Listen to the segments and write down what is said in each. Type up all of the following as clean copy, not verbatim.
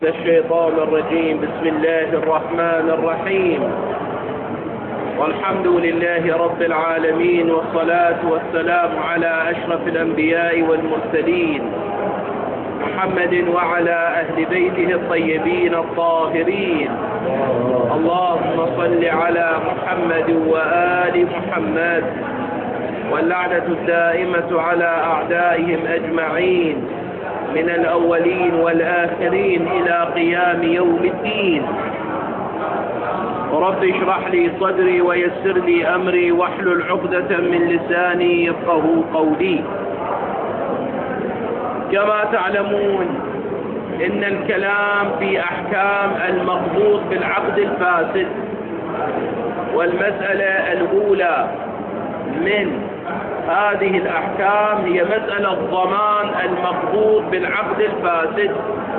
الشيطان الرجيم. بسم الله الرحمن الرحيم، والحمد لله رب العالمين، والصلاة والسلام على أشرف الأنبياء والمرسلين محمد وعلى أهل بيته الطيبين الطاهرين. اللهم صل على محمد وآل محمد، واللعنة الدائمة على أعدائهم أجمعين من الأولين والآخرين إلى قيام يوم الدين. رب اشرح لي صدري ويسر لي أمري واحلل عقدة من لساني يفقهوا قولي. كما تعلمون إن الكلام في أحكام المقبوض بالعقد الفاسد، والمسألة الأولى من هذه الأحكام هي مسألة ضمان المقبوض بالعقد الفاسد،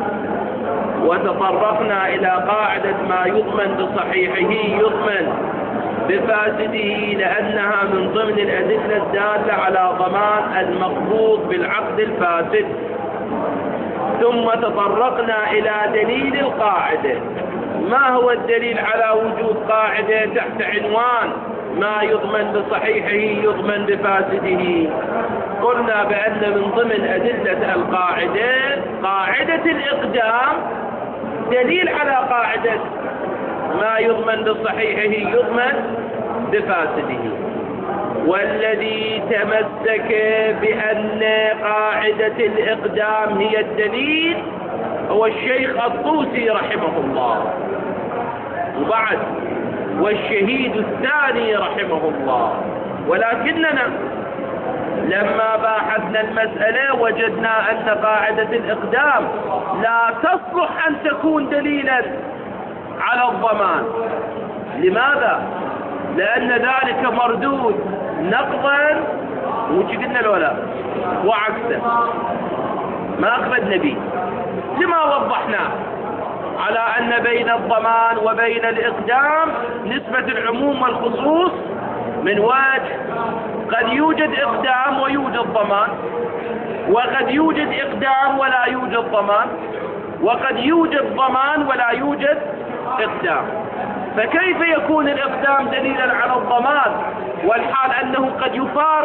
وتطرقنا إلى قاعدة ما يضمن بصحيحه يضمن بفاسده، لأنها من ضمن الأدلة الدالة على ضمان المقبوض بالعقد الفاسد. ثم تطرقنا إلى دليل القاعدة. ما هو الدليل على وجود قاعدة تحت عنوان ما يضمن بصحيحه يضمن بفاسده؟ قلنا بأن من ضمن أدلة القاعدة قاعدة الإقدام دليل على قاعدة ما يضمن بصحيحه يضمن بفاسده. والذي تمسك بأن قاعدة الإقدام هي الدليل هو الشيخ الطوسي رحمه الله، وبعد والشهيد الثاني رحمه الله. ولكننا لما باحثنا المسألة وجدنا أن قاعدة الإقدام لا تصلح أن تكون دليلا على الضمان. لماذا؟ لأن ذلك مردود نقضا وجدنا الولاء وعكسه، ما أخذنا به لما وضحناه على أن بين الضمان وبين الإقدام نسبة العموم والخصوص من وجه. قد يوجد إقدام ويوجد ضمان، وقد يوجد إقدام ولا يوجد ضمان، وقد يوجد ضمان ولا يوجد إقدام. فكيف يكون الإقدام دليلا على الضمان والحال أنه قد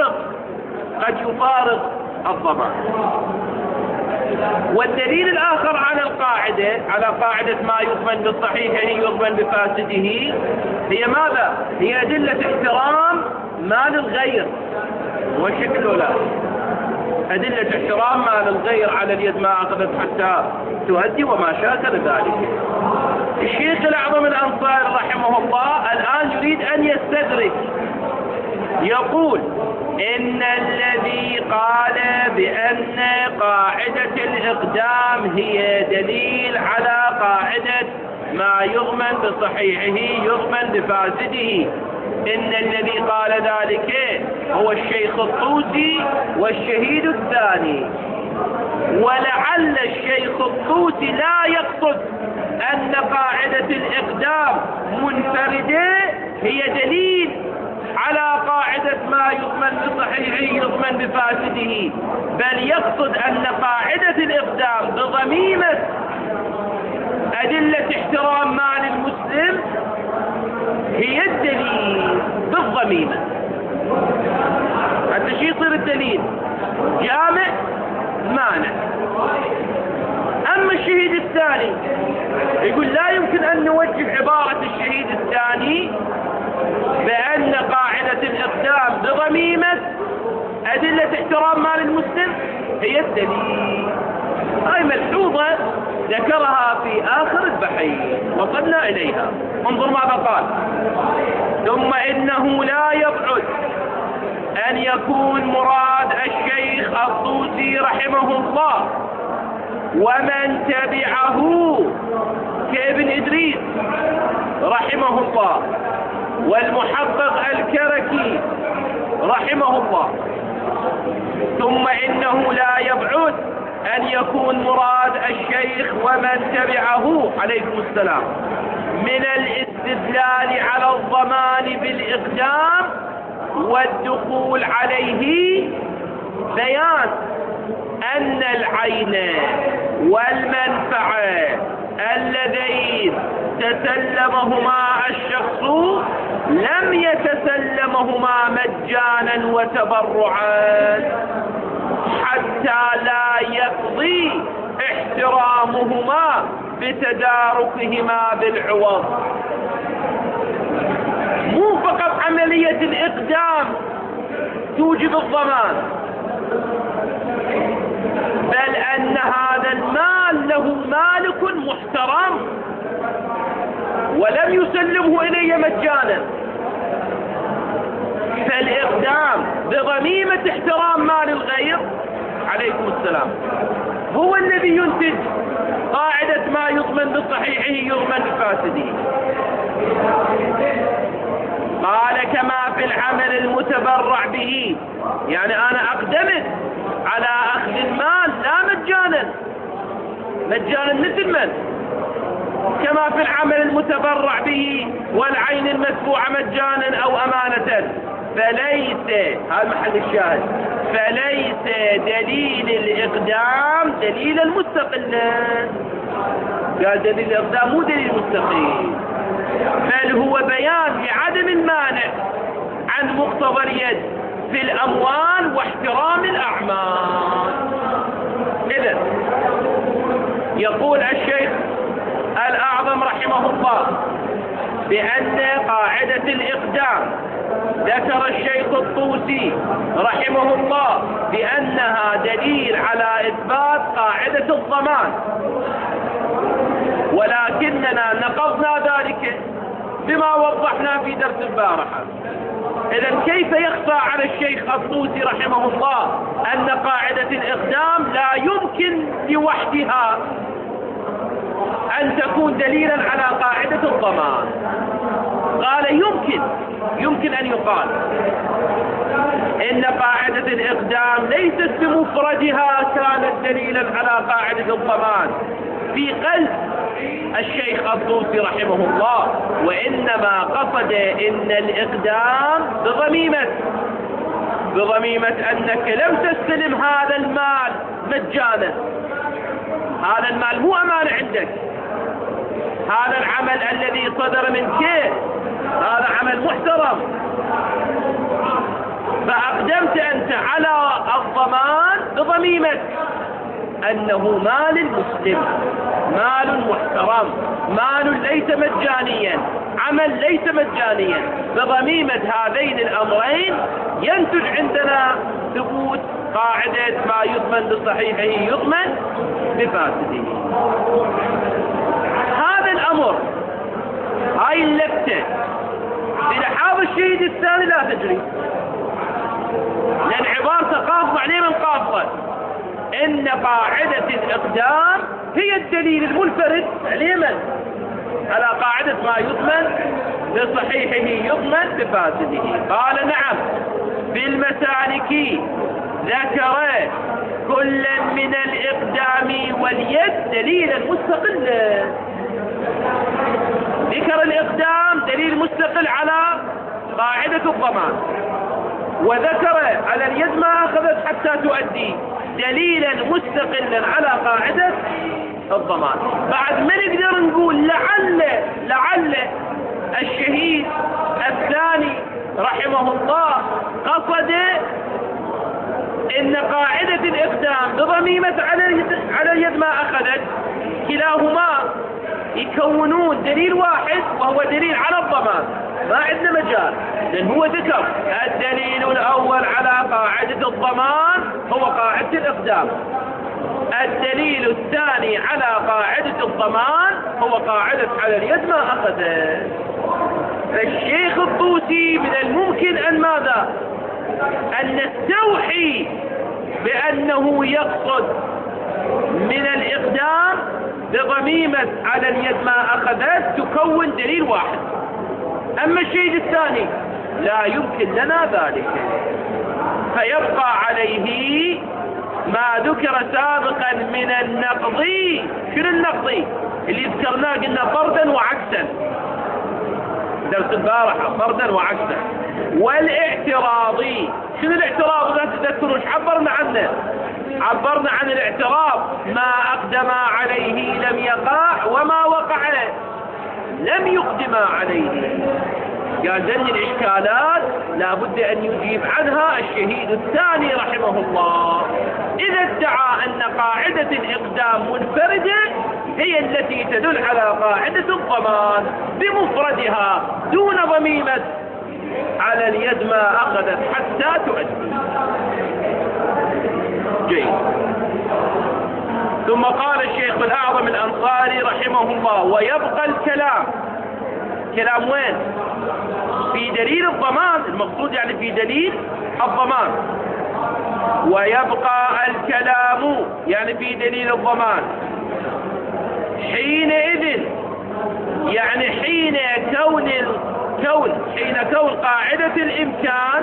يفارق الضمان؟ والدليل الآخر على القاعدة، على قاعدة ما يضمن بالصحيحه يضمن بفاسده، هي ماذا؟ هي أدلة احترام مال الغير وشكل لا أدلة احترام مال الغير على اليد ما أخذت حتى تؤدي وما شاكل ذلك. الشيخ الأعظم الأنصاري رحمه الله الآن يريد أن يستدرك، يقول إن الذي قال بأن قاعدة الإقدام هي دليل على قاعدة ما يضمن بصحيحه يضمن بفاسده، إن الذي قال ذلك هو الشيخ الطوسي والشهيد الثاني. ولعل الشيخ الطوسي لا يقصد أن قاعدة الإقدام منفردة هي دليل على قاعدة ما يضمن بصحيحه يضمن بفاسده، بل يقصد أن قاعدة الإقدام بضميمة أدلة احترام مال المسلم هي الدليل بالضميمة. حتى شي يصير الدليل جامع مانع. أما الشهيد الثاني يقول لا يمكن أن نوجه عبارة الشهيد الثاني بأن قاعدة الإقدام بضميمة أدلة احترام مال المسلم هي الدليل. هاي ملحوظة ذكرها في آخر البحث وصلنا إليها. انظر ماذا قال: ثم إنه لا يبعد أن يكون مراد الشيخ الطوسي رحمه الله ومن تبعه كابن إدريس رحمه الله والمحقق الكركي رحمه الله. ثم إنه لا يبعد أن يكون مراد الشيخ ومن تبعه عليكم السلام من الاستدلال على الضمان بالإقدام والدخول عليه بيان أن العين والمنفعة اللذين تسلمهما الشخص لم يتسلمهما مجانا وتبرعا حتى لا يقضي احترامهما بتداركهما بالعوض. مو فقط عملية الإقدام توجب الضمان، بل أن هذا المال له مالك محترم ولم يسلمه إلي مجانا، فالإقدام بضميمة احترام مال الغير عليكم السلام هو الذي ينتج قاعدة ما يضمن بصحيحه يضمن بفاسده. قال كما في العمل المتبرع به، يعني أنا أقدمت على أخذ المال لا مجانا مثل من؟ كما في العمل المتبرع به والعين المدفوعة مجانا أو أمانة، فليس، هذا محل الشاهد، فليس دليل الإقدام دليلا مستقلا. قال دليل الإقدام مو دليل مستقل، بل هو بيان لعدم المانع عن مقتضى اليد في الأموال واحترام الأعمال. إذن يقول الشيخ الأعظم رحمه الله بأن قاعدة الإقدام ذكر الشيخ الطوسي رحمه الله بأنها دليل على إثبات قاعدة الضمان، ولكننا نقضنا ذلك بما وضحنا في درس البارحة. إذن كيف يخفى على الشيخ الطوسي رحمه الله أن قاعدة الإقدام لا يمكن لوحدها أن تكون دليلا على قاعدة الضمان؟ قال يمكن أن يقال إن قاعدة الإقدام ليست بمفردها كانت دليلا على قاعدة الضمان في قلب الشيخ الطوسي رحمه الله، وإنما قصد إن الإقدام بضميمة أنك لم تستلم هذا المال مجانا، هذا المال مو أمانة عندك، هذا العمل الذي صدر منك هذا عمل محترم، فأقدمت أنت على الضمان بضميمة أنه مال المسلم، مال محترم، مال ليس مجانيا، عمل ليس مجانيا. بضميمة هذين الأمرين ينتج عندنا ثبوت قاعدة ما يضمن بصحيحه يضمن بفاسده. هذا الأمر، هاي اللفتة بلحاظ الشهيد الثاني لا تجري، لأن عبارته قاصة عليه من قاصة، إن قاعدة الإقدام هي الدليل المنفرد عليما على قاعدة ما يضمن بصحيحه يضمن بفاسده. قال نعم، في المسالك ذكر كلا من الإقدام واليد دليلا مستقلا. ذكر الإقدام دليل مستقل على قاعدة الضمان، وذكر على اليد ما أخذت حتى تؤدي دليلا مستقلا على قاعدة الضمان. بعد ما نقدر نقول لعل الشهيد الثاني رحمه الله قصد إن قاعدة الإقدام بضميمة على اليد ما أخذت، كلاهما يكونون دليل واحد وهو دليل على الضمان، ما عندنا مجال، لأن هو ذكر الدليل الأول على قاعدة الضمان هو قاعدة الإقدام، الدليل الثاني على قاعدة الضمان هو قاعدة على اليد ما أخذت. فالشيخ الطوسي من الممكن أن ماذا؟ أن نستوحي بأنه يقصد من الإقدام بضميمة على اليد ما أخذت تكون دليل واحد، أما الشيء الثاني لا يمكن لنا ذلك، فيبقى عليه ما ذكر سابقا من النقضي. شنو النقضي اللي ذكرناه؟ قلنا فردا وعكسا، درس البارحة فردا وعكسا. والاعتراضي، شنو الاعتراض؟ لا تذكروا ايش عبرنا عنه؟ عبرنا عن الاعتراض ما أقدم عليه لم يقع وما لم يقدما عليه. قال ذني الإشكالات لابد أن يجيب عنها الشهيد الثاني رحمه الله. إذا ادعى أن قاعدة الإقدام منفردة هي التي تدل على قاعدة الضمان بمفردها دون ضميمة على اليد ما أخذت حتى تؤدي. جيد. ثم قال الشيخ الأعظم الأنصاري رحمه الله: ويبقى الكلام. كلام وين؟ في دليل الضمان، المقصود يعني في دليل الضمان. ويبقى الكلام يعني في دليل الضمان حينئذ، يعني حين كون قاعدة الإمكان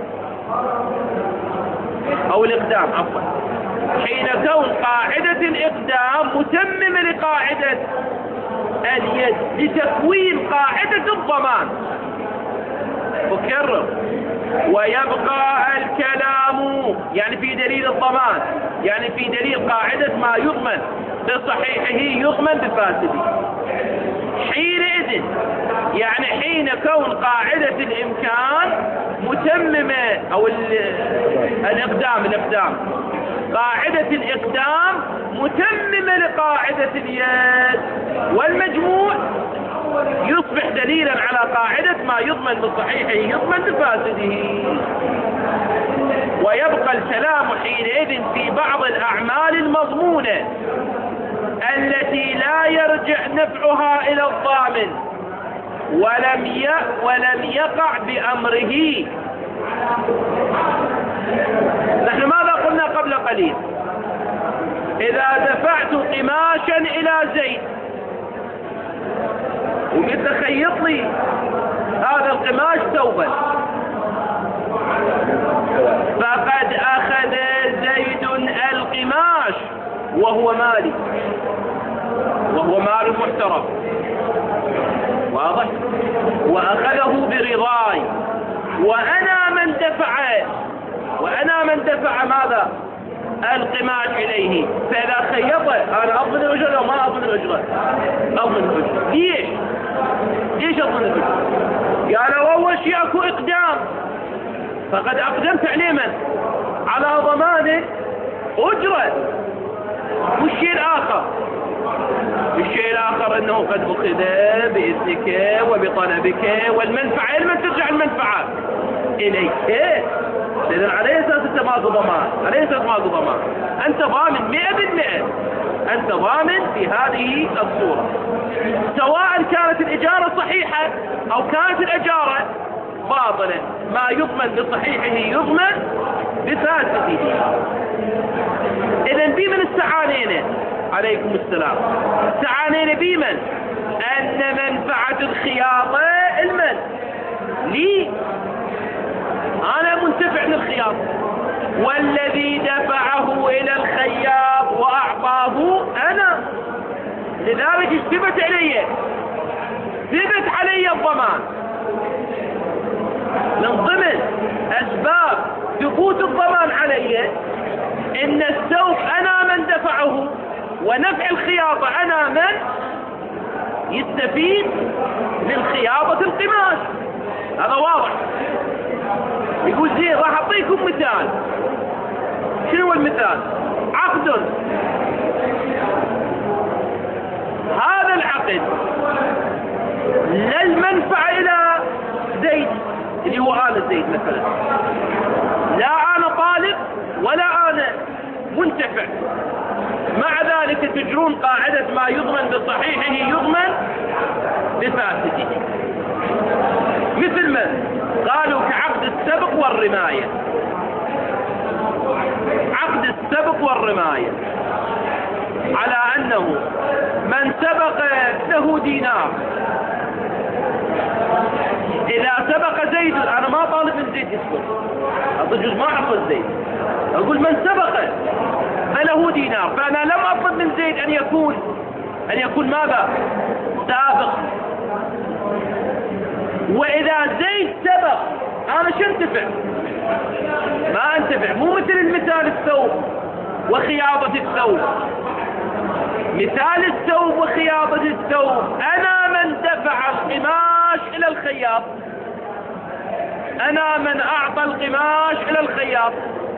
أو الإقدام، عفوا، حين كون قاعدة الإقدام متممة لقاعدة اليد لتكوين قاعدة الضمان. أكرر: ويبقى الكلام يعني في دليل الضمان، يعني في دليل قاعدة ما يضمن بصحيحه يضمن بفاسده. حينئذ يعني حين كون قاعدة الإمكان متممة أو الإقدام قاعدة الإقدام متممة لقاعدة اليد، والمجموع يصبح دليلا على قاعدة ما يضمن بصحيحه يضمن بفاسده. ويبقى الكلام حينئذ في بعض الأعمال المضمونة التي لا يرجع نفعها إلى الضامن ولم يقع بأمره. نحن ماذا قلنا قبل قليل؟ إذا دفعت قماشا إلى زيد وقلت خيط لي هذا القماش ثوبا، فقد أخذ زيد القماش وهو مالي، وهو مال محترم، واضح؟ وأخذه برضاي، وأنا من دفع ماذا؟ القماش إليه. فإذا خيطه أنا أضمن الأجرة أو ما أضمن الأجرة؟ أضمن الأجرة. ليش أضمن الأجرة؟ قالوا أول شيء أكو إقدام، فقد أقدمت عليه من؟ على ضمان أجرة. والشيء الآخر أنه قد أخذ بإذنك وبطلبك، والمنفعة لمن ترجع المنفعة؟ إليك. إذن على أساس أنت ماكو ضمان، أنت ضامن 100%، أنت ضامن في هذه الصورة، سواء كانت الإجارة صحيحة أو كانت الإجارة باطلة. ما يضمن بصحيحه يضمن بفاسده. إذن بمن استعانينا؟ عليكم السلام. استعانينا بمن؟ أن منفعة الخياطة المن لي، أنا منتفع من الخياط، والذي دفعه إلى الخياط وأعطاه أنا. لذلك ثبت علي الضمان. من ضمن أسباب ثبوت الضمان علي إن الثوب أنا من دفعه، ونفع الخياطة أنا من يستفيد من خياطة القماش. هذا واضح. يقول زين راح أعطيكم مثال. شنو المثال؟ عقد. هذا العقد لا المنفعة إلى زيد اللي هو أنا زيد مثلا، لا أنا طالب ولا أنا منتفع، مع ذلك تجرون قاعدة ما يضمن بصحيحه يضمن بفاسده. مثل من؟ قالوا كعقد السبق والرماية. عقد السبق والرماية على أنه من سبق له دينار، إذا سبق زيد، أنا ما طالب من زيد يسبق، أجوز ما أعطى زيد، أقول من سبق فله دينار، فأنا لم أطلب من زيد أن يكون ماذا؟ سابق. وإذا زيد سبق أنا شو انتفع؟ ما انتفع. مو مثل المثال الثوب وخياطة الثوب. مثال الثوب وخياطة الثوب أنا من دفع الخياط، أنا من أعطى القماش إلى الخياط،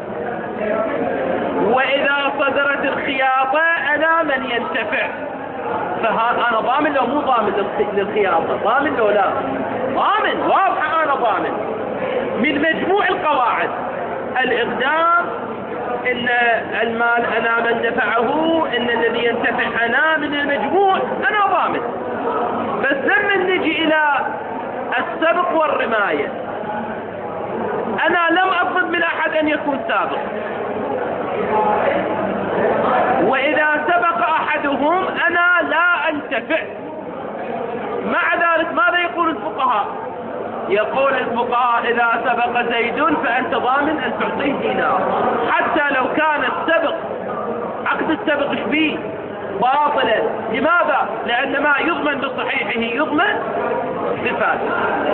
وإذا صدرت الخياطة أنا من ينتفع. فأنا ضامن لو مو ضامن للخياطة؟ ضامن لو لا؟ ضامن، واضحة أنا ضامن. من مجموع القواعد الإقدام، إن المال أنا من دفعه، إن الذي ينتفع أنا، من المجموع أنا ضامن. بس لما نجي إلى السبق والرماية، أنا لم أطلب من أحد أن يكون سابق، وإذا سبق أحدهم أنا لا أنتفع. مع ذلك ماذا يقول الفقهاء؟ يقول الفقهاء إذا سبق زيد فأنت ضامن أن تعطيه دينار، حتى لو كان السبق، عقد السبق فيه باطلا. لماذا؟ لأن ما يضمن بصحيحه يضمن بفاسده.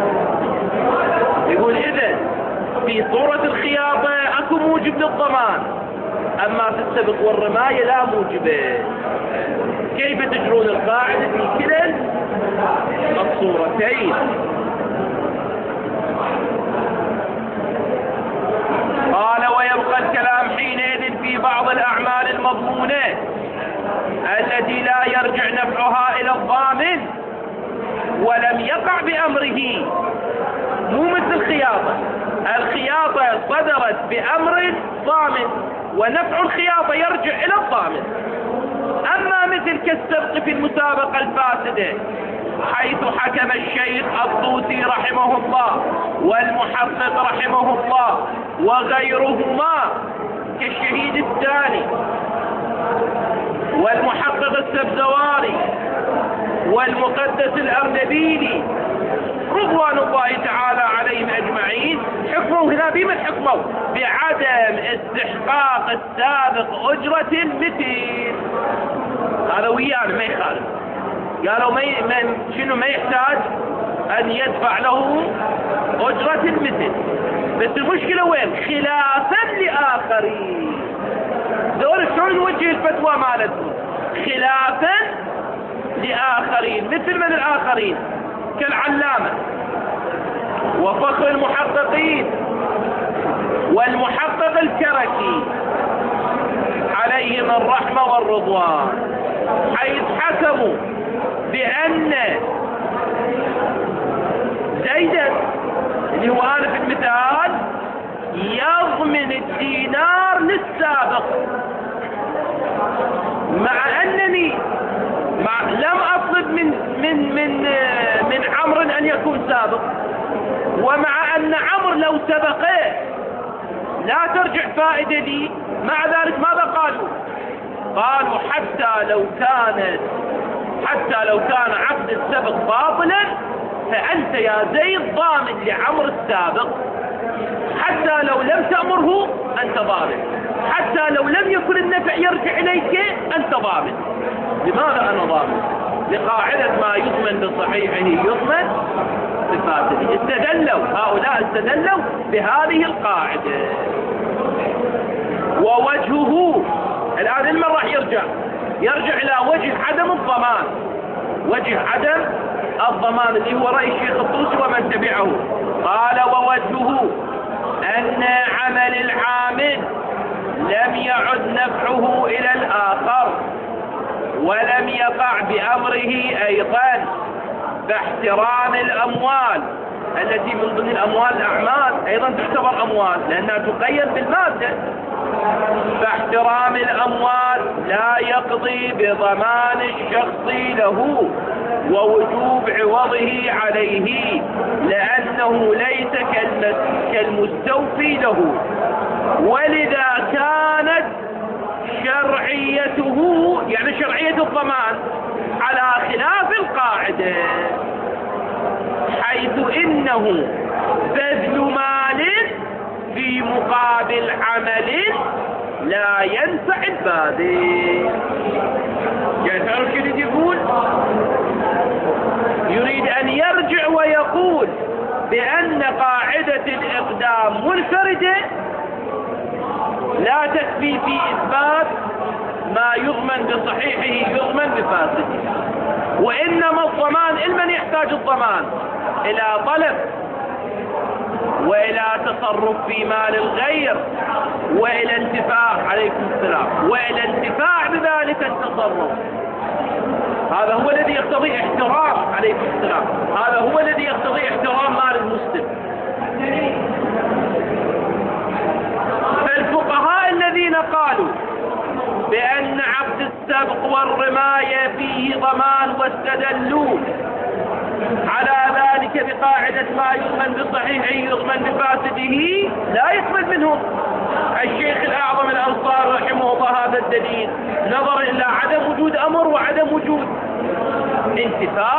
يقول إذن في صورة الخياطة أكو موجب للضمان، أما في السبق والرماية لا موجبه. كيف تجرون القاعدة في كلا الصورتين؟ قال ويبقى الكلام حينئذ في بعض الأعمال المضمونة التي لا يرجع نفعها إلى الضامن ولم يقع بأمره. مو مثل الخياطة، الخياطة صدرت بأمر ضامن ونفع الخياطة يرجع إلى الضامن. أما مثل كالسبق في المسابقة الفاسدة، حيث حكم الشيخ الطوسي رحمه الله والمحقق رحمه الله وغيرهما كالشهيد الثاني والمحقق السبزواري والمقدس الأرنبيلي رضوان الله تعالى عليهم أجمعين، حكموا هنا بمن حكموا؟ بعدم استحقاق السابق أجرة المثل. هذا ويانا ما يخالف، قالوا ما يحتاج أن يدفع له أجرة المثل. بس المشكلة وين؟ خلافا لآخرين. دول شلون نوجه الفتوى مالتهم؟ خلافا لآخرين. مثل من الآخرين؟ كالعلامة وفخر المحققين والمحقق الكركي عليهم الرحمة والرضوان، حيث حكموا بأن زيدا اللي هو أنا في المثال يضمن الدينار للسابق، مع أنني لم أطلب من عمرو أن يكون سابق، ومع أن عمرو لو سبقه لا ترجع فائدة لي. مع ذلك ماذا قالوا؟ قالوا حتى لو كان عقد السبق باطلا فأنت يا زيد ضامن لعمرو السابق، حتى لو لم تأمره أنت ضامن، حتى لو لم يكن النفع يرجع إليك أنت ضامن. لماذا أنا ضامن؟ لقاعدة ما يضمن بصحيحه يضمن بفاسده. هؤلاء استدلوا بهذه القاعدة. ووجهه الآن المن راح يرجع إلى وجه عدم الضمان، وجه عدم الضمان اللي هو رأي الشيخ الطوسي ومن تبعه. قال ووجهه أن عمل العامل لم يعد نفعه إلى الآخر ولم يقع بأمره أيضا، باحترام الأموال التي من ضمن الأموال الأعمال أيضا تعتبر أموال لأنها تقيد بالمادة. فاحترام الأموال لا يقضي بضمان الشخص له ووجوب عوضه عليه، لأنه ليس كالمستوفي له، ولذا كانت شرعيته يعني شرعية الضمان على خلاف القاعدة، حيث إنه بذل مال في مقابل عمل لا ينفع الباذل. يعني تعرف كيف يقول؟ يريد أن يرجع ويقول بأن قاعدة الإقدام منفردة لا تكفي في إثبات ما يضمن بصحيحه يضمن بفاسده، وإنما الضمان لمن يحتاج الضمان؟ إلى طلب وإلى تصرف في مال الغير وإلى انتفاع، عليكم السلام، وإلى انتفاع بذلك التصرف. هذا هو الذي يقتضي احترام، عليكم السلام، هذا هو الذي يقتضي احترام مال المسلم. فالفقهاء الذين قالوا بأن عقد السبق والرماية فيه ضمان واستدلوا على ذلك بقاعدة ما يضمن بصحيحه يضمن بفاسده لا يقبل منهم الشيخ الأعظم الأنصاري رحمه الله هذا الدليل، نظرا إلى عدم وجود أمر وعدم وجود انتفاع.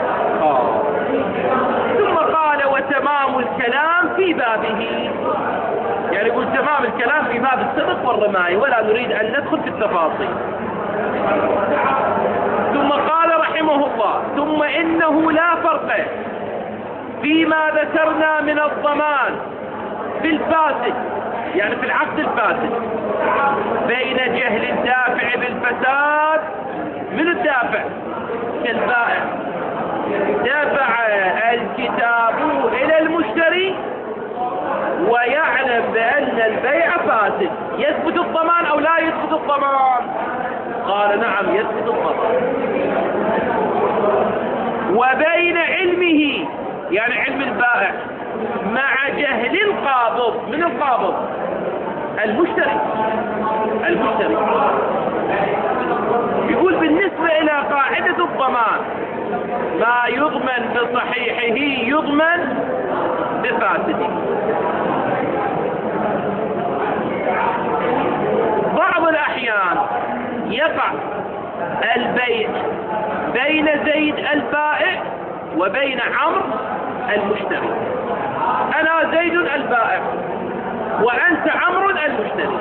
ثم قال وتمام الكلام في بابه، يعني يقول تمام الكلام في باب السبق والرماية ولا نريد أن ندخل في التفاصيل. ثم قال رحمه الله ثم إنه لا فرق فيما ذكرنا من الضمان في الفاسد، يعني في العقد الفاسد، بين جهل الدافع بالفساد. من الدافع؟ كالبائع دفع الكتاب إلى المشتري ويعلم بأن البيع فاسد، يثبت الضمان أو لا يثبت الضمان؟ قال نعم يثبت الضمان. وبين علمه، يعني علم البائع، مع جهل القابض. من القابض؟ المشتري. يقول بالنسبة إلى قاعدة الضمان ما يضمن بصحيحه يضمن بفاسده. بعض الأحيان يقع البيع بين زيد البائع وبين عمرو المشتري. أنا زيد البائع وأنت عمرو المشتري،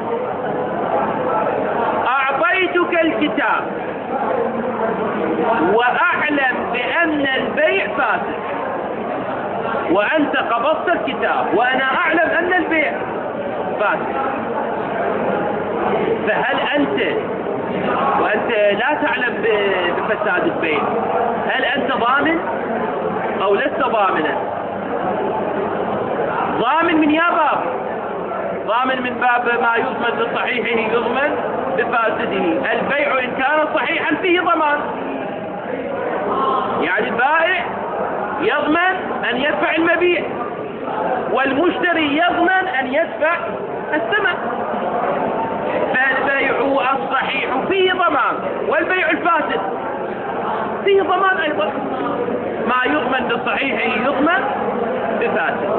أعطيتك الكتاب وأعلم بأن البيع فاسد، وأنت قبضت الكتاب وأنا أعلم أن البيع فاسد، فهل أنت وأنت لا تعلم بفساد البيع هل أنت ضامن أو لست ضامنا؟ ضامن من يا باب؟ ضامن من باب ما يضمن بصحيحه يضمن بفاسده. البيع إن كان صحيحا فيه ضمان، يعني البائع يضمن أن يدفع المبيع والمشتري يضمن أن يدفع الثمن. فالبيع الصحيح فيه ضمان والبيع الفاسد فيه ضمان أيضا. ما يضمن بصحيحه يضمن بفاسد.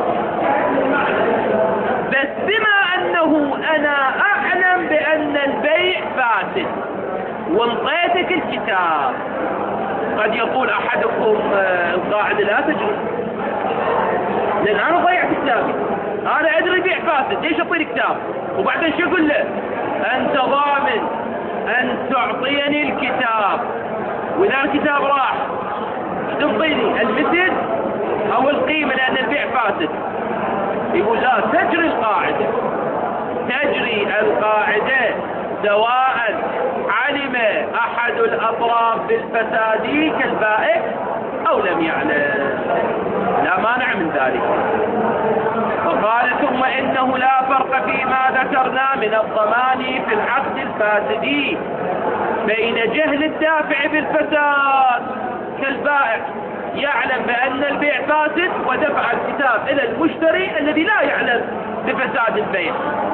بس بما أنه أنا أعلم بأن البيع فاسد وانطيتك الكتاب، قد يقول أحدكم القاعدة لا تجري، لأن أنا ضيعت كتابي، أنا أدري بيع فاسد، ليش أعطيني كتاب؟ وبعدين شو أقول له؟ أنت ضامن أن تعطيني الكتاب، وإذا الكتاب راح تعطيني المثل أو القيمة لأن البيع فاسد. يقول لا، تجري القاعدة، تجري القاعدة سواء علم أحد الأطراف بالفساد كالبائع أو لم يعلم، لا مانع من ذلك. وقال ثم إنه لا فرق فيما ذكرنا من الضمان في العقد الفاسد بين جهل الدافع بالفساد كالبائع يعلم بأن البيع فاسد ودفع الكتاب إلى المشتري الذي لا يعلم بفساد البيع،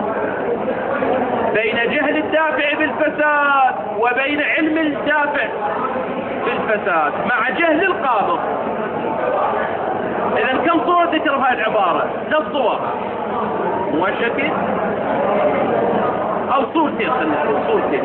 بين جهل الدافع بالفساد وبين علم الدافع بالفساد مع جهل القابض. إذن كم صورة ذكر هذه العبارة؟ 3 صور، موشكة أو صورتين، خلينا نقول صورتين.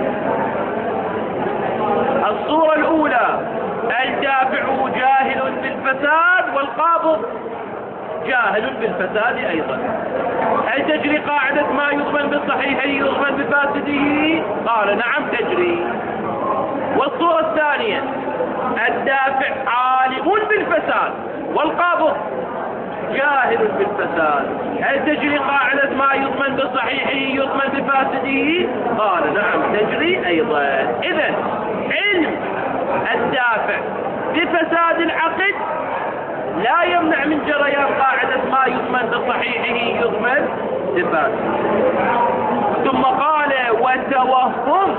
الصورة الأولى الدافع جاهل بالفساد والقابض جاهل بالفساد أيضا. هل تجري قاعدة ما يضمن بالصحيح يضمن بفاسده؟ قال نعم تجري. والصورة الثانية الدافع عالم بالفساد والقابض جاهل بالفساد، هل تجري قاعدة ما يضمن بالصحيح يضمن بفاسده؟ قال نعم تجري أيضا. إذن علم الدافع بفساد العقد لا يمنع من جريان قاعدة ما يضمن بصحيحه يضمن بفاسد. ثم قال وتوهم،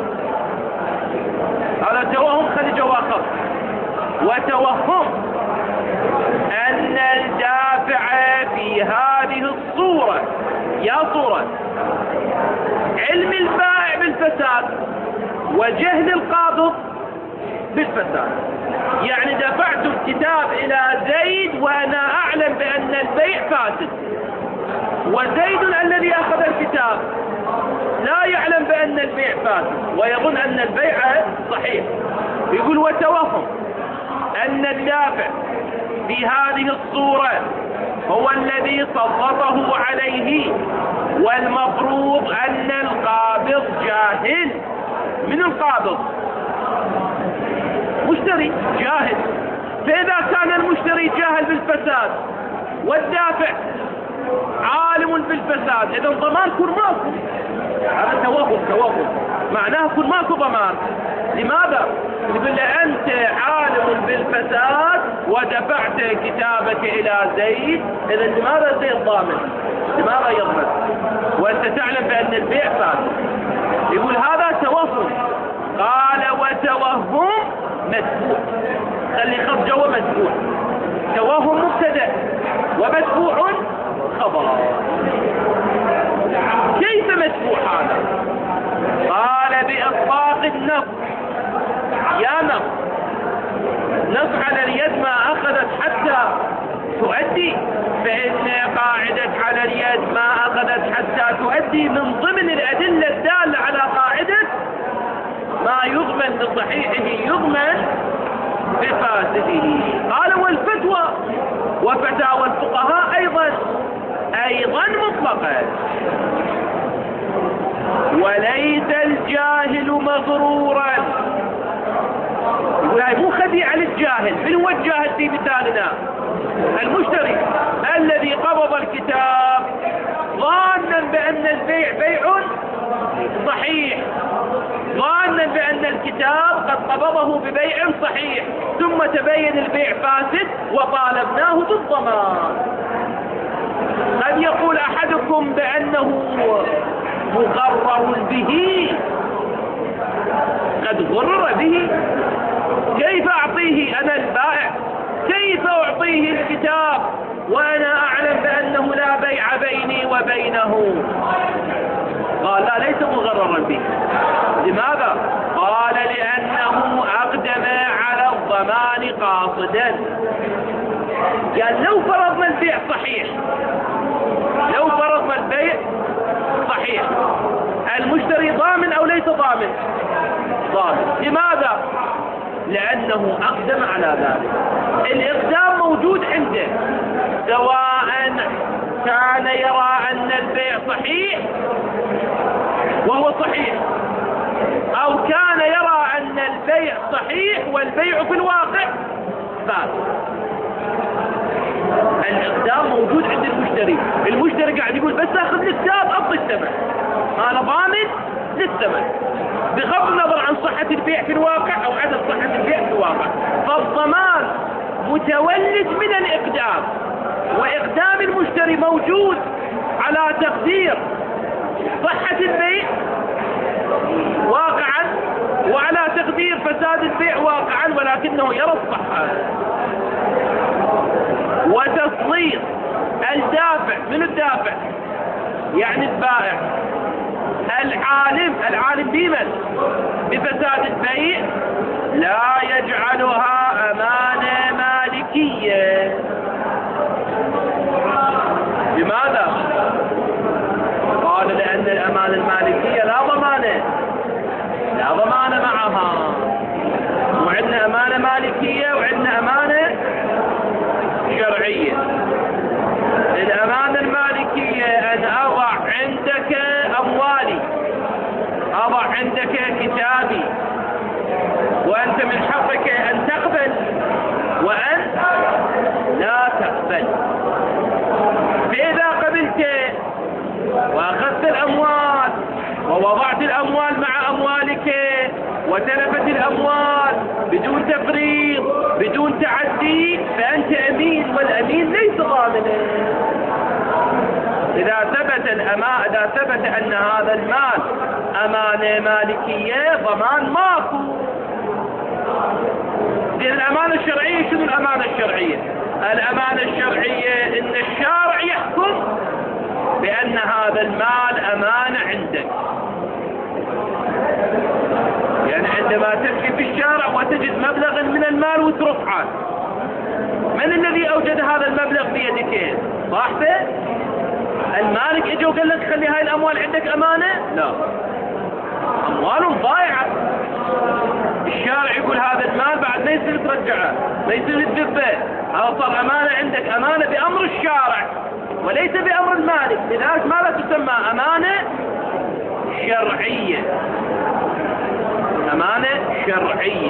هذا توهم خلي جواخر، وتوهم أن الدافع في هذه الصورة، يا صورة علم البائع بالفساد وجهل القابض بالفساد، يعني دفعت الكتاب إلى زيد وأنا أعلم بأن البيع فاسد، وزيد الذي أخذ الكتاب لا يعلم بأن البيع فاسد ويظن أن البيع صحيح. يقول وتوهم أن الدافع في هذه الصورة هو الذي سلطه عليه، والمفروض أن القابض جاهل. من القابض؟ مشتري جاهل. فإذا كان المشتري جاهل بالفساد والدافع عالم بالفساد، إذا ضمان كن ماكو. هذا توهم معناه كن ماكو ضمان. لماذا؟ يقول له أنت عالم بالفساد ودفعت كتابك إلى زيد، إذا لماذا زيد ضامن؟ لماذا يضمن وأنت تعلم بأن البيع فاسد؟ يقول هذا توهم. قال وتوهم مدفوع، خلي خط جوا مدفوع. توهم مبتدأ ومدفوع خبر. كيف مدفوع هذا؟ قال بإطلاق النص. يا نص على اليد ما أخذت حتى تؤدي، فإن قاعدة على اليد ما أخذت حتى تؤدي من ضمن الأدلة الدالة على قاعدة ما يضمن بصحيحه يضمن بفاسده. قال والفتوى وفتاوى الفقهاء أيضا مطلقة. وليس الجاهل مغرورا. يقول هاي مو خديعة للجاهل. من هو الجاهل في مثالنا؟ المشتري الذي قبض الكتاب ظانا بأن البيع بيع صحيح، ظانا بأن الكتاب قد قبضه ببيع صحيح، ثم تبين البيع فاسد وطالبناه بالضمان. قد يقول أحدكم بأنه مغرر به، قد غرر به. كيف أعطيه أنا البائع؟ كيف أعطيه الكتاب وأنا أعلم بأنه لا بيع بيني وبينه؟ قال لا، ليس مغررا به. لماذا؟ قال لأنه أقدم على الضمان قاصدا. يعني لو فرضنا البيع صحيح، لو فرضنا البيع صحيح، المشتري ضامن أو ليس ضامن؟ ضامن. لماذا؟ لأنه أقدم على ذلك. الإقدام موجود عنده، سواء كان يرى أن البيع صحيح وهو صحيح، أو كان يرى أن البيع صحيح والبيع في الواقع فاسد. الإقدام موجود عند المشتري. المشتري قاعد يقول بس أخذ الكتاب أعطي الثمن، أنا ضامن للثمن، بغض النظر عن صحة البيع في الواقع أو عدم صحة البيع في الواقع. فالضمان متولد من الإقدام، وإقدام المشتري موجود على تقدير صحة البيع واقعا وعلى تقدير فساد البيع واقعا، ولكنه يرى الصحة. وتسليط الدافع من الدافع يعني البائع العالم بمن؟ بفساد البيع، لا يجعلها أمانة مالكية. لماذا؟ قال لأن الأمانة المالكية لا ضمان معها. وعندنا أمانة مالكية وعندنا أمانة شرعية. الأمانة المالكية أن أضع عندك أموالي، أضع عندك كتابي، وأنت من حقك أن المال أمانة مالكية ضمان ماكو. زين الأمانة الشرعية شنو الأمانة الشرعية؟ الأمانة الشرعية إن الشارع يحكم بأن هذا المال أمانة عندك. يعني عندما تمشي في الشارع وتجد مبلغا من المال وترفعه، من الذي أوجد هذا المبلغ بيدك؟ صاحبه؟ المالك اجى وقال لك خلي هاي الأموال عندك أمانة؟ لا، أموال ضايعة. الشارع يقول هذا المال بعد ما يصير ترجعه، ما يصير تذبه، هذا صار أمانة عندك، أمانة بأمر الشارع وليس بأمر المالك. لذلك ماذا تسمى؟ أمانة شرعية. أمانة شرعية.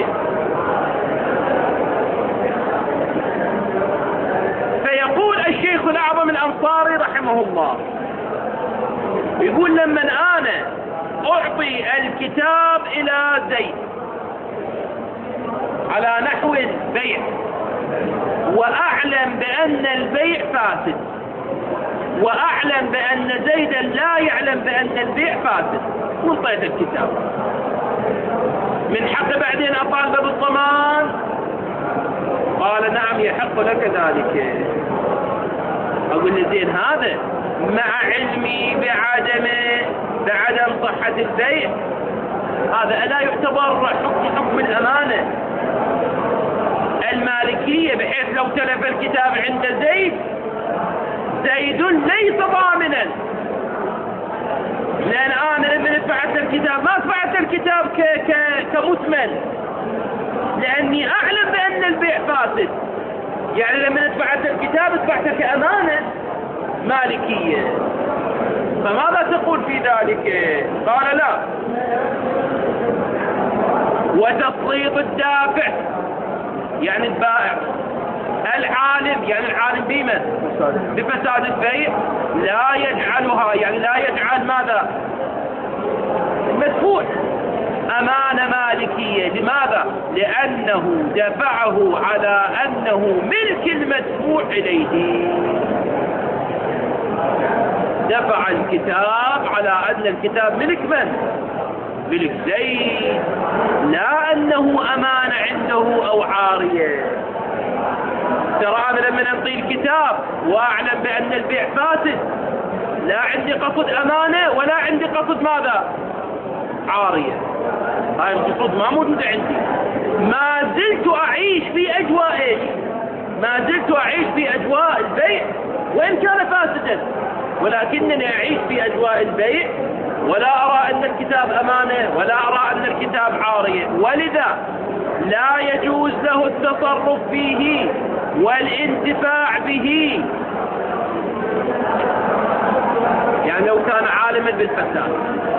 فيقول الشيخ الأعظم الأنصاري رحمه الله، يقول لما أنا أعطي الكتاب إلى زيد على نحو البيع وأعلم بأن البيع فاسد، وأعلم بأن زيدا لا يعلم بأن البيع فاسد، وانطيت الكتاب، من حق بعدين أطالب بالضمان؟ قال نعم يحق لك ذلك. أقول له زين هذا مع علمي بعدم صحة البيع، هذا ألا يعتبر حكم الأمانة المالكية، بحيث لو تلف الكتاب عند زيد ليس ضامنا، لأن أنا لما دفعت الكتاب ما دفعت الكتاب كمثمن، لأني أعلم بأن البيع فاسد. يعني لما دفعت الكتاب دفعته كأمانة مالكية. فماذا تقول في ذلك؟ قال لا، وتسليط الدافع يعني البائع، العالم يعني العالم بفساد البيع لا يجعلها، يعني لا يجعل ماذا؟ مدفوع أمانة مالكية. لماذا؟ لأنه دفعه على أنه ملك المدفوع إليه، دفع الكتاب على أن الكتاب ملك من؟ ملك زيد، لا أنه أمانة عنده أو عارية. ترى أنا لما أنطي الكتاب وأعلم بأن البيع فاسد، لا عندي قصد أمانة ولا عندي قصد ماذا؟ عارية. هاي القصود ما موجودة عندي. ما زلت أعيش في أجواء إيش؟ ما زلت أعيش في أجواء البيع وإن كان فاسدا، ولكنني أعيش في أجواء البيع ولا أرى أن الكتاب أمانة ولا أرى أن الكتاب عارية، ولذا لا يجوز له التصرف فيه والانتفاع به. يعني لو كان عالما بالفساد،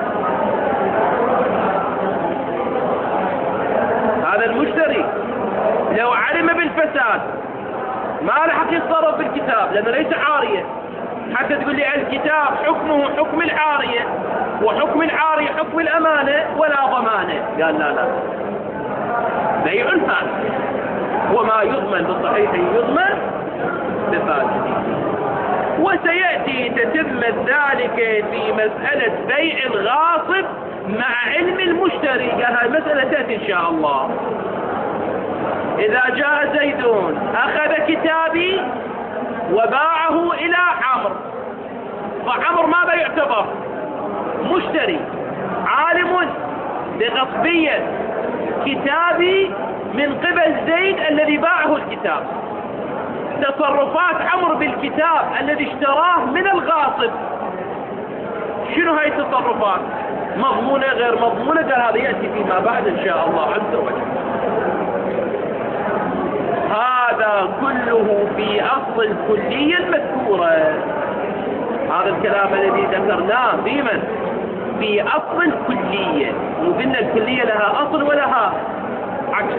هذا المشتري لو علم بالفساد ما راح يتصرف بالكتاب لأنه ليس عارية. حتى تقول لي الكتاب حكمه حكم العارية وحكم العارية حكم الأمانة ولا ضمانة، قال لا، بيع فاسد، وما يضمن بالصحيح يضمن بفاسد. وسيأتي تتمة ذلك في مسألة بيع الغاصب مع علم المشتري، قال هاي مسألة تأتي إن شاء الله. إذا جاء زيد أخذ كتابي وباعه إلى عمرو، فعمرو ماذا يعتبر؟ مشتري عالم بغصبية كتابي من قبل زيد الذي باعه الكتاب. تصرفات عمرو بالكتاب الذي اشتراه من الغاصب شنو هاي التصرفات؟ مضمونة غير مضمونة؟ قال هذا يأتي فيما بعد إن شاء الله عز وجل. هذا كله في أصل الكلية المذكورة. هذا الكلام الذي ذكرناه في من؟ في أصل الكلية. وقلنا الكلية لها أصل ولها عكس.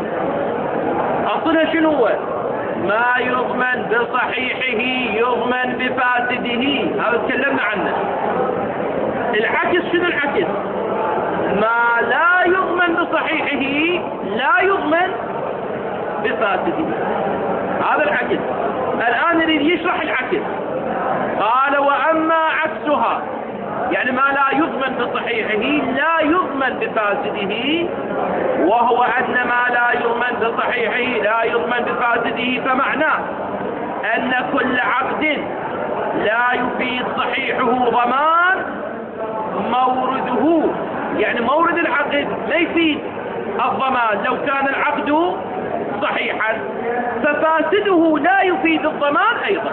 أصلها شنو هو؟ ما يضمن بصحيحه يضمن بفاسده، هذا تكلمنا عنه. العكس شنو العكس؟ ما لا يضمن بصحيحه لا يضمن بفاسده، هذا العكس. الآن نريد يشرح العكس. قال وأما عكسها، يعني ما لا يضمن بصحيحه لا يضمن بفاسده، وهو أن ما لا يضمن بصحيحه لا يضمن بفاسده، فمعناه أن كل عقد لا يفيد صحيحه ضمان مورده، يعني مورد العقد لا يفيد الضمان لو كان العقد صحيحا، ففاسده لا يفيد الضمان أيضا.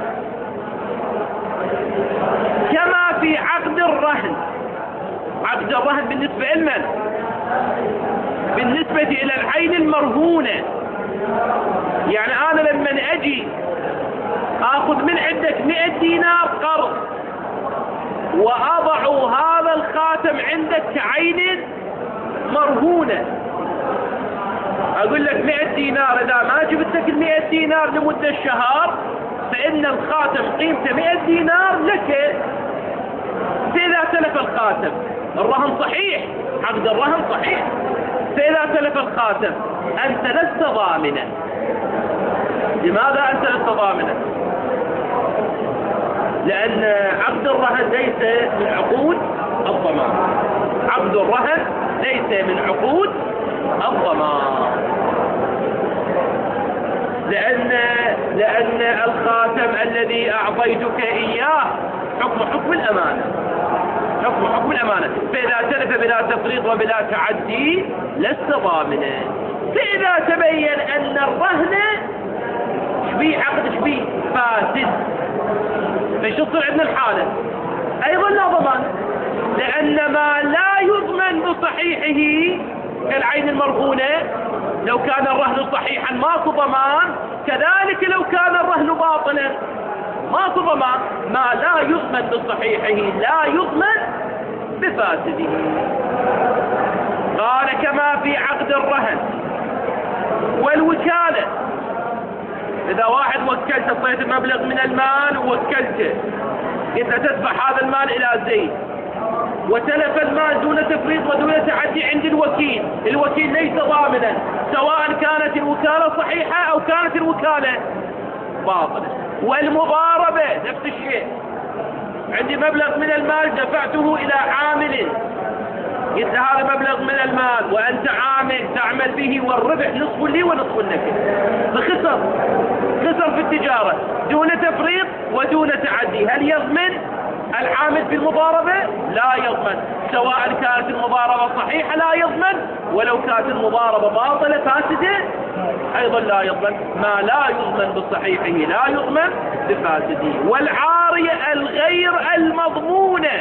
كما في عقد الرهن. عقد الرهن بالنسبة لمن؟ بالنسبة إلى العين المرهونة. يعني أنا لما أجي آخذ من عندك 100 دينار قرض وأضع هذا الخاتم عندك كعين مرهونة، أقول لك 100 دينار، إذا ما جبت لك 100 دينار لمدة شهر فإن الخاتم قيمته 100 دينار لك. فإذا تلف الخاتم، الرهن صحيح، عقد الرهن صحيح، فإذا تلف الخاتم أنت لست ضامنا. لماذا أنت لست ضامنا؟ لأن عقد الرهن ليس من عقود الضمان. عقد الرهن ليس من عقود الضمان، لأن الخاتم الذي أعطيتك إياه حكم الأمانة، حكم الأمانة، فإذا تلف بلا تفريط وبلا تعدي لست ضامنا. فإذا تبين أن الرهن عقد فاسد، فايش تصير عندنا الحالة؟ أيضا لا ضمان، لأن ما لا يضمن بصحيحه كالعين المرهونة، لو كان الرهن صحيحا ماكو ضمان، كذلك لو كان الرهن باطلا ماكو ضمان. ما لا يضمن بصحيحه لا يضمن بفاسده. قال كما في عقد الرهن والوكالة. إذا واحد وكلته، اعطيته مبلغ من المال ووكلته، قلت تدفع هذا المال إلى زيد، وتلف المال دون تفريط ودون تعدي عند الوكيل، الوكيل ليس ضامنا سواء كانت الوكالة صحيحة أو كانت الوكالة باطلة. والمضاربة نفس الشيء، عندي مبلغ من المال دفعته إلى عامل، قلت هذا مبلغ من المال وأنت عامل تعمل به والربح نصف لي ونصف لك، فخسر في التجارة دون تفريط ودون تعدي. هل يضمن العامل في المضاربة؟ لا يضمن، سواء كانت المضاربة صحيحة لا يضمن، ولو كانت المضاربة باطلة فاسدة أيضا لا يضمن. ما لا يضمن بصحيحه لا يضمن بفاسده. والعارية الغير المضمونة،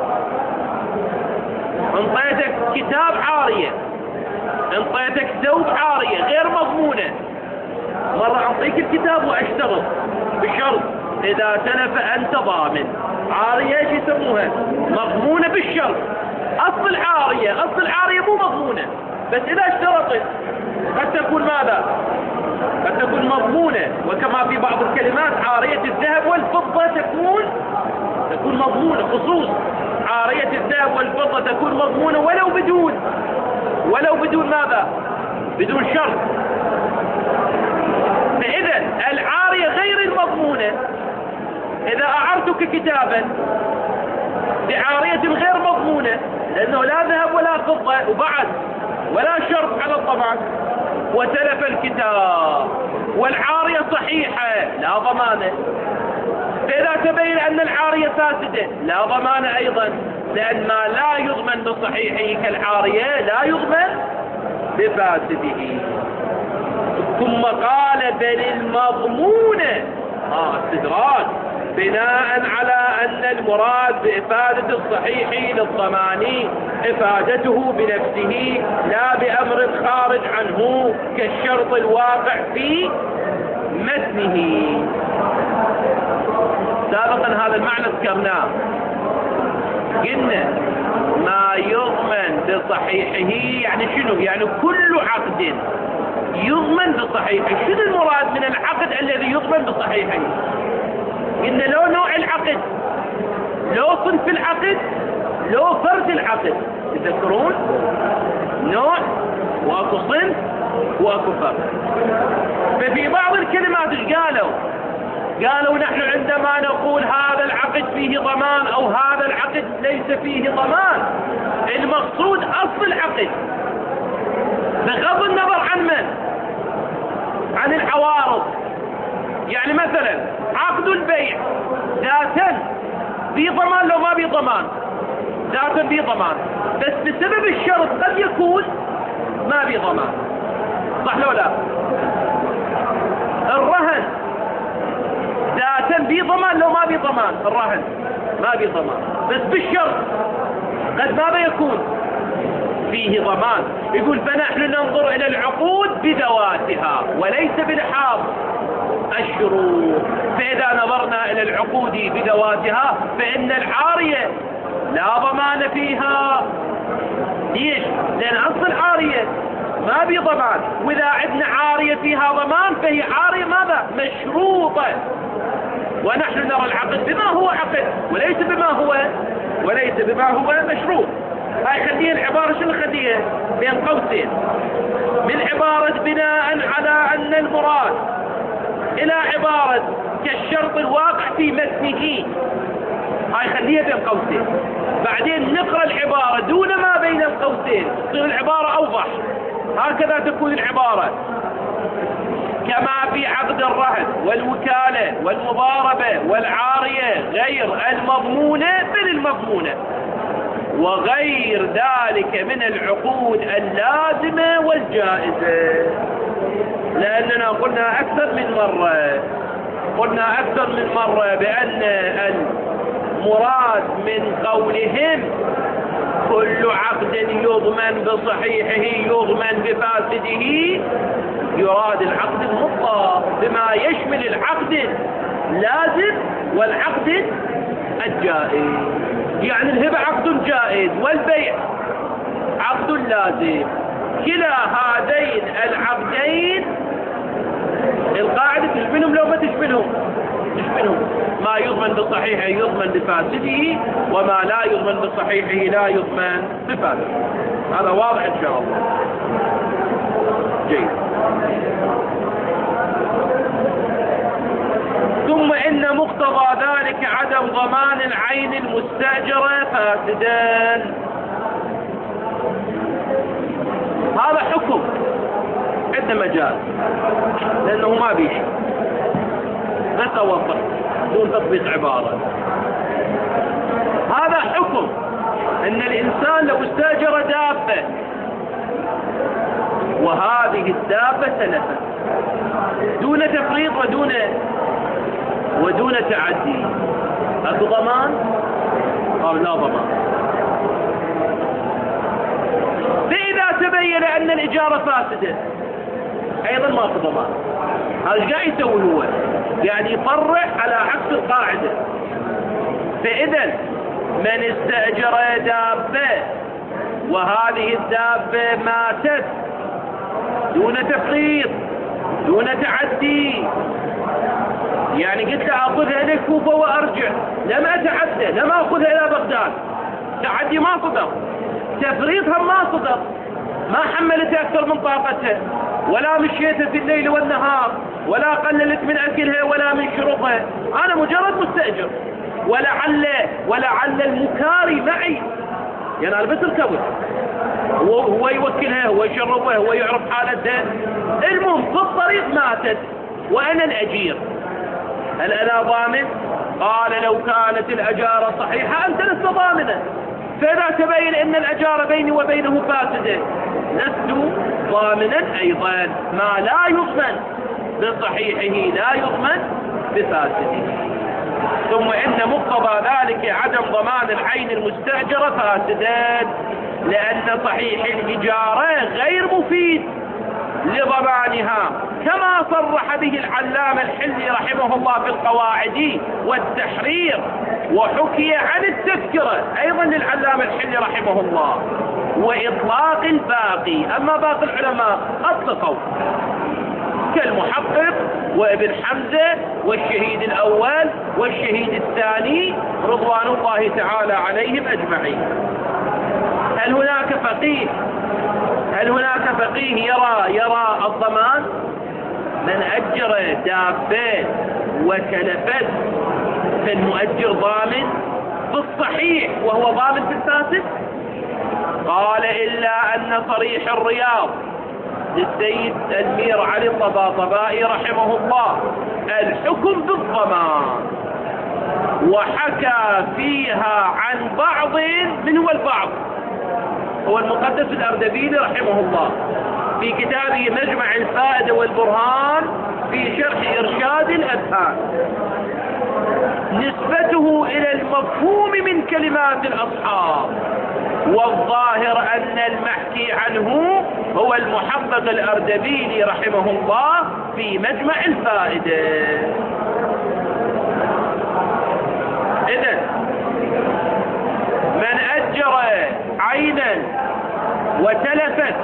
انطيتك كتاب عارية، انطيتك ثوب عارية غير مضمونة، مرة أعطيك الكتاب وأشتغل بشرط إذا تلف أنت ضامن. عارية ايش يسموها؟ مضمونة بالشرط. أصل العارية مو مضمونة، بس إذا اشترطت قد تكون ماذا؟ قد تكون مضمونة. وكما في بعض الكلمات عارية الذهب والفضة تكون مضمونة، خصوص عارية الذهب والفضة تكون مضمونة ولو بدون ماذا؟ بدون شرط. فإذا العارية غير المضمونة، إذا أعرتك كتابا بعارية غير مضمونة، لأنه لا ذهب ولا فضة وبعد ولا شرط على الطبع، وتلف الكتاب والعارية صحيحة لا ضمانة. فإذا تبين أن العارية فاسدة لا ضمان أيضا، لأن ما لا يضمن بصحيحه كالعارية لا يضمن بفاسده. ثم قال بل المضمونة استدراج، بناء على أن المراد بإفادة الصحيح للضمان إفادته بنفسه لا بأمر خارج عنه كالشرط الواقع في متنه. سابقا هذا المعنى ذكرناه، قلنا ما يضمن بصحيحه يعني شنو؟ يعني كل عقد يضمن بصحيحه. شنو المراد من العقد الذي يضمن بصحيحه؟ قلنا لو نوع العقد، لو صنف العقد، لو فرد العقد. تذكرون؟ نوع واكو صنف واكو فرد. ففي بعض الكلمات ايش قالوا؟ قالوا نحن عندما نقول هذا العقد فيه ضمان أو هذا العقد ليس فيه ضمان، المقصود أصل العقد بغض النظر عن من؟ عن العوارض. يعني مثلا عقد البيع ذاتا في ضمان لو ما في ضمان، ذاتا في ضمان، بس بسبب الشرط قد يكون ما في ضمان، صح لو لا؟ الرهن ذاتا في ضمان لو ما في ضمان، الرهن ما في ضمان، بس بالشرط قد ماذا يكون فيه ضمان. يقول فنحن ننظر إلى العقود بذواتها وليس بلحاظ الشروط. فإذا نظرنا إلى العقود بذواتها فإن العارية لا ضمان فيها. ليش؟ لأن أصل العارية ما في ضمان، وإذا عندنا عارية فيها ضمان فهي عارية ماذا؟ مشروطة. ونحن نرى العقد بما هو عقد وليس بما هو مشروط. هاي خليها العبارة شنو خليها؟ بين قوسين، من عبارة بناء على أن المراد إلى عبارة كالشرط الواقع في متنه. هاي خليها بين قوسين، بعدين نقرأ العبارة دون ما بين القوسين تصير العبارة أوضح. هكذا تكون العبارة كما في عقد الرهن والوكالة والمضاربة والعارية غير المضمونة بل المضمونة وغير ذلك من العقود اللازمة والجائزة. لأننا قلنا أكثر من مرة بأن المراد من قولهم كل عقد يضمن بصحيحه يضمن بفاسده، يراد العقد المطلق بما يشمل العقد اللازم والعقد الجائز. يعني الهبة عقد جائز والبيع عقد لازم. كلا هذين العقدين القاعدة تشملهم لو ما تشملهم، ما يضمن بصحيحه يضمن بفاسده وما لا يضمن بصحيحه لا يضمن بفاسده. هذا واضح إن شاء الله. جيد. ثم إن مقتضى ذلك عدم ضمان العين المستأجرة فاسدان. هذا حكم عندنا مجال لأنه ما بيش بس أوضح دون تطبيق عبارة. هذا حكم أن الإنسان لو استأجر دابة وهذه الدابة تلفت دون تفريط ودون تعدي، أكو ضمان أو لا ضمان؟ فإذا تبين أن الإجارة فاسدة أيضا ما في ضمان. هذا ايش قاعد يسوي هو؟ يعني يطرح على عكس القاعدة. فإذا من استأجر دابة وهذه الدابة ماتت دون تفريط دون تعدي، يعني قلت أخذها إلى الكوفة وأرجع، لم أتعدى، لم أخذها إلى بغداد، تعدي ما صدر، تفريطها ما صدر، ما حملت أكثر من طاقتها ولا مشيتها في الليل والنهار ولا قللت من أكلها ولا من شربها، أنا مجرد مستأجر. ولعل المكاري معي، يعني أنا بس الكبر، هو يوكلها، هو يشربها، هو يعرف حالتها، المهم في الطريق ماتت وأنا الأجير، هل أنا ضامن؟ قال لو كانت الأجارة صحيحة أنت لست ضامنا. فإذا تبين أن الأجارة بيني وبينه فاسدة لست ضامنا أيضا. ما لا يضمن بصحيحه لا يضمن بفاسده. ثم إن مقتضى ذلك عدم ضمان العين المستأجرة فاسدان، لأن صحيح الإجارة غير مفيد لضمانها كما صرح به العلامة الحلي رحمه الله في القواعد والتحرير، وحكي عن التذكرة أيضا للعلامة الحلي رحمه الله، وإطلاق الباقي. أما باقي العلماء أطلقوا كالمحقق وابن حمزة والشهيد الأول والشهيد الثاني رضوان الله تعالى عليهم أجمعين. هل هناك فقيه يرى الضمان؟ من أجر دابة وتلفت فالمؤجر ضامن بالصحيح وهو ضامن في الفاسد. قال إلا أن صريح الرياض للسيد المير علي الطباطبائي رحمه الله الحكم بالضمان، وحكى فيها عن بعض من هو البعض هو المقدس الأردبيلي رحمه الله في كتابه مجمع الفائدة والبرهان في شرح إرشاد الأذهان، نسبته إلى المفهوم من كلمات الأصحاب، والظاهر أن المحكي عنه هو المحقق الأردبيلي رحمه الله في مجمع الفائدة. إذن من أجر عينا وتلفت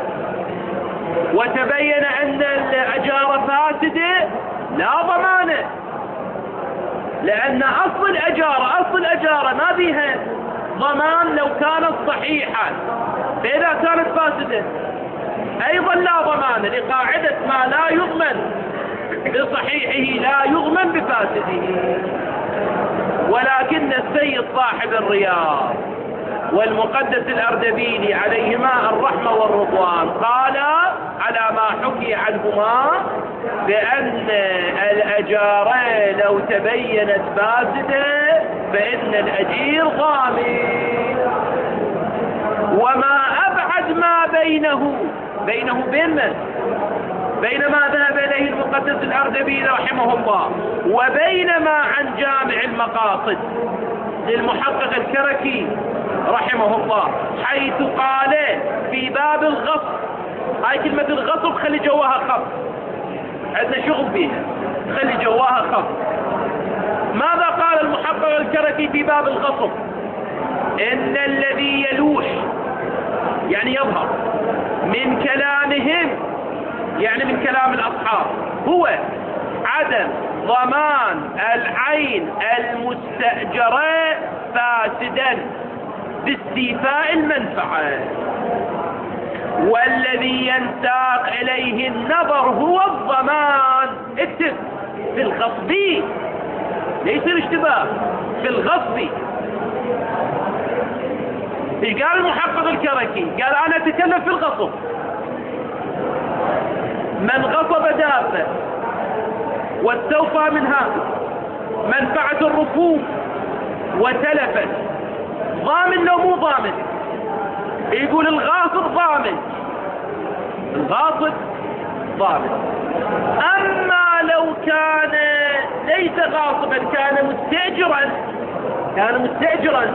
وتبين أن الأجارة فاسدة لا ضمانه، لأن أصل الأجارة ما بيها ضمان لو كانت صحيحة، فإذا كانت فاسدة أيضا لا ضمان، لقاعدة ما لا يضمن بصحيحه لا يضمن بفاسده. ولكن السيد صاحب الرياض والمقدس الأردبيلي عليهما الرحمة والرضوان قال على ما حكي عنهما بأن الأجارة لو تبينت فاسدة فإن الأجير ضامن، وما أبعد ما بين ما ذهب إليه المقدس الأردبيلي رحمه الله وبين ما عن جامع المقاصد للمحقق الكركي رحمه الله، حيث قال في باب الغصب، هاي كلمة الغصب خلي جواها خط، عندنا شغل بيها، خلي جواها خط. ماذا قال المحقق الكركي في باب الغصب؟ إن الذي يلوح يعني يظهر من كلامهم، يعني من كلام الأصحاب، هو عدم ضمان العين المستأجرة فاسدا باستيفاء المنفعة، والذي ينساق إليه النظر هو الضمان. اكتب في الغصب، ليس الاشتباه، في الغصب. ايش قال المحقق الكركي؟ قال أنا أتكلم في الغصب. من غصب دابة واستوفى منها منفعة الركوب وتلفت، ضامن لو مو ضامن؟ يقول الغاصب ضامن، الغاصب ضامن. أما لو كان ليس غاصبا، كان مستأجرا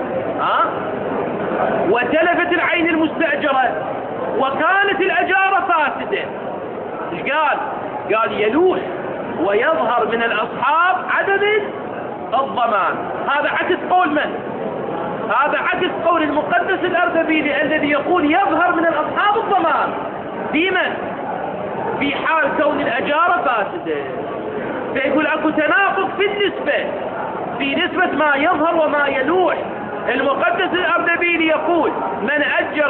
وتلفت العين المستأجرة وكانت الأجارة فاسدة، ايش قال؟ قال يلوح ويظهر من الأصحاب عدم الضمان. هذا عكس قول من؟ هذا عكس قول المقدس الأردبيلي الذي يقول يظهر من الأصحاب الضمان. في من؟ في حال كون الأجارة فاسدة. فيقول أكو تناقض في النسبة، في نسبة ما يظهر وما يلوح. المقدس الأردبيلي يقول من أجر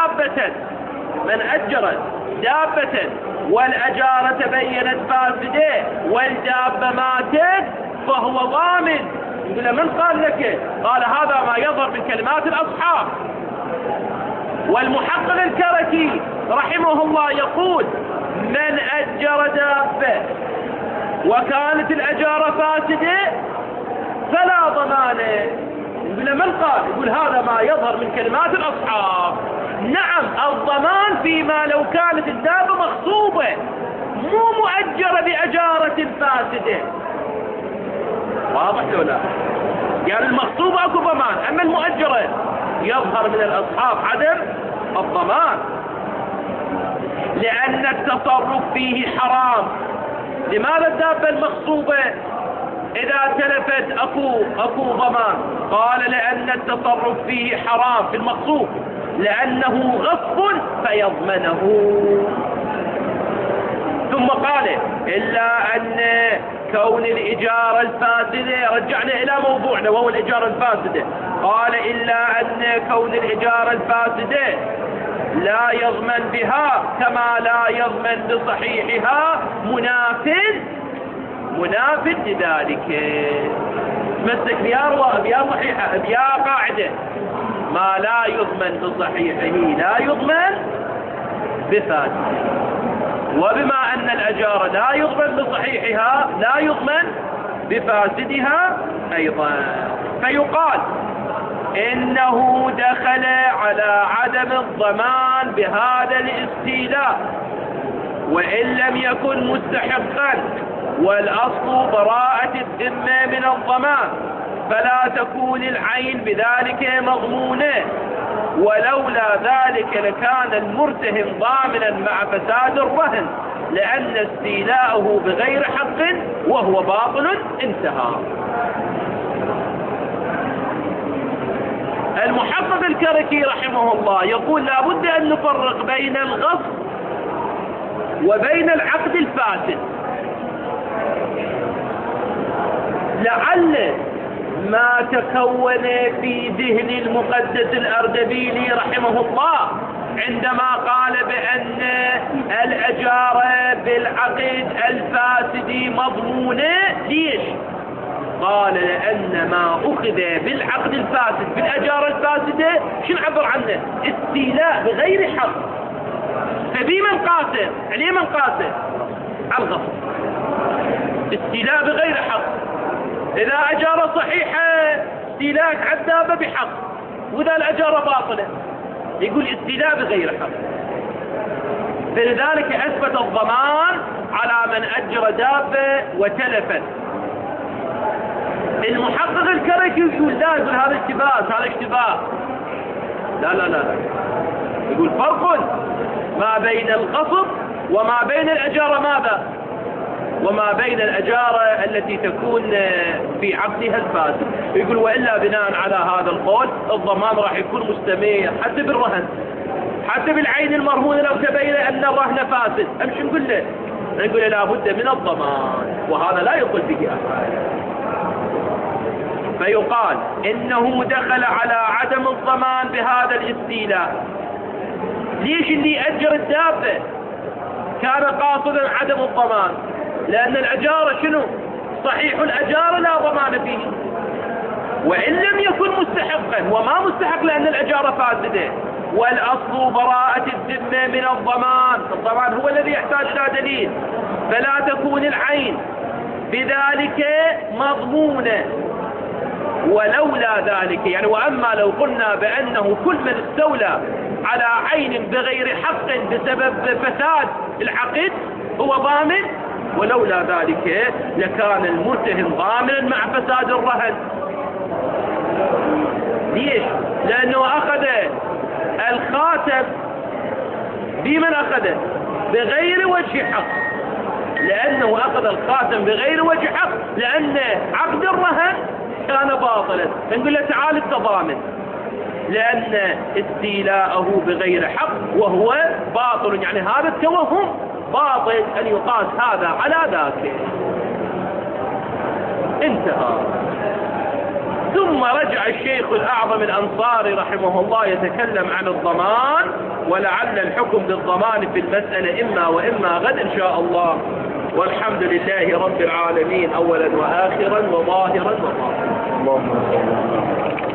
دابة والأجارة تبينت فاسدة والدابة ماتت فهو ضامن. يقول من قال لك؟ قال هذا ما يظهر من كلمات الأصحاب. والمحقق الكركي رحمه الله يقول من أجر دابة وكانت الأجارة فاسدة فلا ضمان. يقول من قال؟ يقول هذا ما يظهر من كلمات الأصحاب. نعم الضمان فيما لو كانت الدابة مغصوبة مو مؤجرة بأجارة فاسدة. واضح لو لا؟ يعني المغصوبة أكو ضمان، أما المؤجرة يظهر من الأصحاب عدم الضمان، لأن التصرف فيه حرام. لماذا الدابة المغصوبة إذا تلفت أكو ضمان؟ قال لأن التصرف فيه حرام في المغصوب، لأنه غصب فيضمنه. ثم قال إلا أن كون الإجارة الفاسدة، رجعنا إلى موضوعنا وهو الإجارة الفاسدة، قال إلا أن كون الإجارة الفاسدة لا يضمن بها كما لا يضمن بصحيحها مناف لذلك. تمسك بيا صحيحة بيا قاعدة، ما لا يضمن بصحيحه لا يضمن بفاسده، وبما أن الأجارة لا يضمن بصحيحها لا يضمن بفاسدها أيضا، فيقال إنه دخل على عدم الضمان بهذا الاستيلاء وإن لم يكن مستحقا، والأصل براءة الذمة من الضمان، فلا تكون العين بذلك مضمونة، ولولا ذلك لكان المرتهن ضامنا مع فساد الرهن، لأن استيلاءه بغير حق وهو باطل. انتهى. المحقق الكركي رحمه الله يقول لا بد أن نفرق بين الغصب وبين العقد الفاسد. لعل ما تكون في ذهن المقدس الأردبيلي رحمه الله عندما قال بأن الأجارة بالعقد الفاسد مضمونة، ليش؟ قال لأن ما أخذ بالعقد الفاسد بالأجارة الفاسدة شنو عبر عنه؟ استيلاء بغير حق، فبي من قاسه؟ عليه من قاسه؟ على الغصب، استيلاء بغير حق. إذا أجارة صحيحة استيلاء عذابة بحق، وإذا الأجارة باطلة يقول استيلاء بغير حق. فلذلك أثبت الضمان على من أجر دابة وتلفت. المحقق الكركي يقول لا، يقول هذا اقتباس، هذا اشتباه. لا يقول فرق ما بين الغصب وما بين الأجارة. ماذا؟ وما بين الأجارة التي تكون في عقدها الفاسد. يقول وإلا بناء على هذا القول الضمان راح يكون مستمر حتى بالرهن، حتى بالعين المرهونة لو تبين أن الرهن فاسد. أمشي نقول له، نقول له لا بد من الضمان، وهذا لا يقول به أحد. فيقال إنه دخل على عدم الضمان بهذا الاستيلاء. ليش اللي أجر الدابة كان قاصدا عدم الضمان؟ لأن الأجارة شنو؟ صحيح الأجارة لا ضمان فيه، وإن لم يكن مستحقا، وما مستحق لأن الأجارة فاسدة. والأصل براءة الذمة من الضمان، الضمان هو الذي يحتاج إلى دليل، فلا تكون العين بذلك مضمونة، ولولا ذلك يعني وأما لو قلنا بأنه كل من استولى على عين بغير حق بسبب فساد العقد هو ضامن، ولولا ذلك لكان المرتهن ضامنا مع فساد الرهن. ليش؟ لأنه أخذ الخاتم بمن أخذه؟ بغير وجه حق، لأنه أخذ الخاتم بغير وجه حق، لأن عقد الرهن كان باطلا، فنقول له تعال التضامن، لأن استيلاءه بغير حق وهو باطل، يعني هذا التوهم باطل أن يقاس هذا على ذاك. انتهى. ثم رجع الشيخ الأعظم الأنصاري رحمه الله يتكلم عن الضمان، ولعل الحكم بالضمان في المسألة إما وإما غد إن شاء الله. والحمد لله رب العالمين أولا وآخرا وظاهرا وباطنا. اللهم صل على محمد.